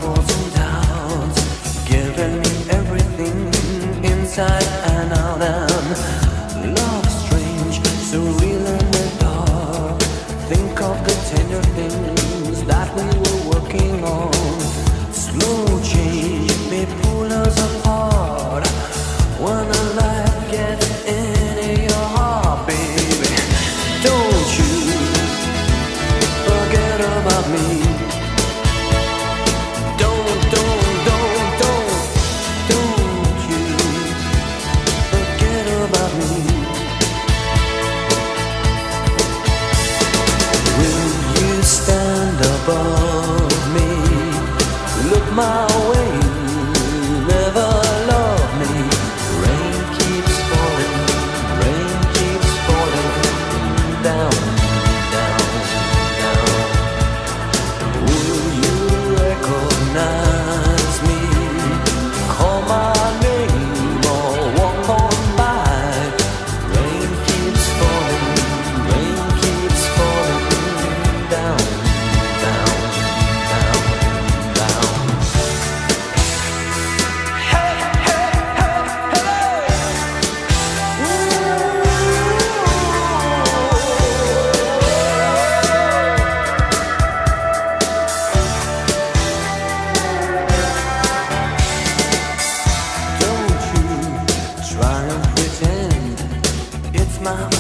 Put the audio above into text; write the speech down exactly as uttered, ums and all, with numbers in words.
troubles and doubts, giving me everything inside and out. And love strange, surreal in the dark. Think of the tender things that we were working on. Slow change may pull us apart when the light gets into your heart, baby. Don't you forget about me. Don't, don't, don't, don't, don't you forget about me. Will you stand above me? Look my way, never love me. Rain keeps falling, rain keeps falling down, down, down. Will you recognize me? Call my name or walk on by. Rain keeps falling, rain keeps falling down, down, down, down. Hey, hey, hey, hey. Don't you try and pretend it's my